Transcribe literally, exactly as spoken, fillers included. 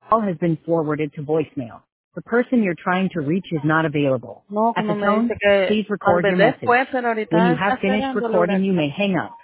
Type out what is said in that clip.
Call has been forwarded to voicemail. The person you're trying to reach is not available. No, At como the me tone, dice que please al record your bebé message. fue, pero When ahorita you está have finished esperando la recording, you may huracán. hang up.